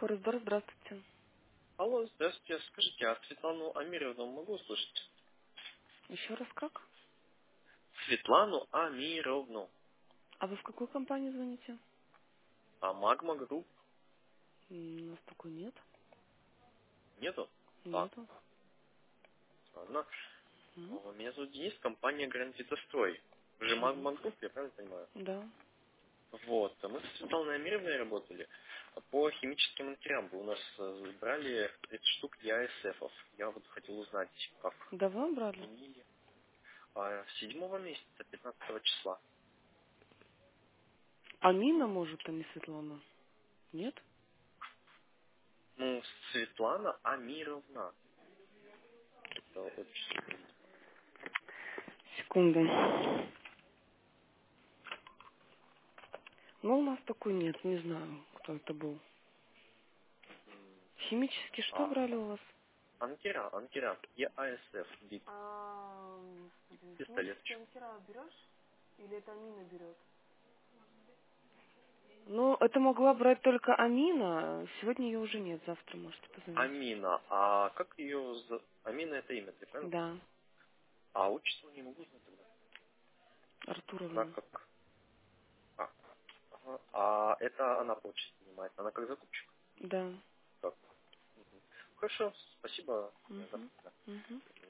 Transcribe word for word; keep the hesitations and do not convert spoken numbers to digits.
Форестдор, здравствуйте. Алло, здравствуйте. Скажите, а Светлану Амировну могу услышать? Еще раз как? Светлану Амировну. А вы в какую компанию звоните? А Магма Групп М, У нас такой нет. нету? Так, Нету. ладно. М, О, Меня зовут Денис, компания Гранд Витастрой. Вы же мгм. Магма Групп, я правильно понимаю? Да. Вот. а Мы с Светланой Амировной работали по химическим материалам. Вы у нас э, брали тридцать штук ЕАСФов. Я вот хотел узнать, как Да вы брали? применили. А, седьмого месяца, пятнадцатого числа. Амина, может, а не Светлана? Нет? Ну, Светлана Амировна. Это отчество, видимо. Секунду. Ну, у нас такой нет, не знаю, кто это был. М, Химически что А, брали у вас? Анкера, Анкера, ЕАСФ, бит, А, господи, пистолет. химический антира берешь? Или это Амина берет? Ну, это могла брать только Амина. Сегодня ее уже нет, завтра можете позвонить. Амина, а как ее... за- Амина это имя, ты правильно понял? Да, А отчество не могу знать тогда. Она Артуровна. как... А, ага. А это она почту занимает, она как закупщик. Да. Так. Мгм. Хорошо, спасибо. Я Угу. завтра. Угу.